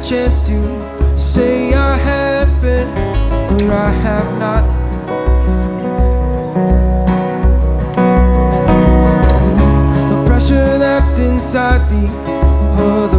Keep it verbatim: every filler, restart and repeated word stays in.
chance to say I have been where I have not. The pressure that's inside the other